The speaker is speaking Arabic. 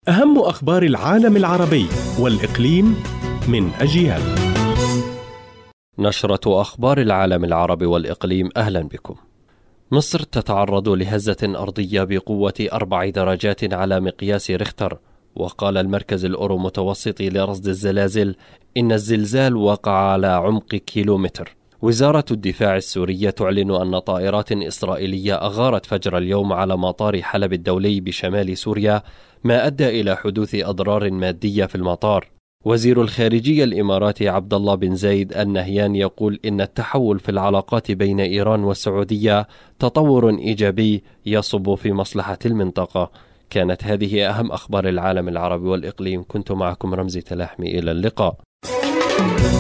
أهم أخبار العالم العربي والإقليم من أجيال. نشرة أخبار العالم العربي والإقليم، أهلا بكم. مصر تتعرض لهزة أرضية بقوة 4 درجات على مقياس ريختر. وقال المركز الأورو-متوسطي لرصد الزلازل إن الزلزال وقع على عمق كيلومتر. وزارة الدفاع السورية تعلن أن طائرات إسرائيلية أغارت فجر اليوم على مطار حلب الدولي بشمال سوريا، ما أدى إلى حدوث أضرار مادية في المطار. وزير الخارجية الإماراتي عبد الله بن زايد النهيان يقول إن التحول في العلاقات بين إيران والسعودية تطور إيجابي يصب في مصلحة المنطقة. كانت هذه أهم أخبار العالم العربي والإقليم. كنت معكم رمزي تلاحمي، إلى اللقاء.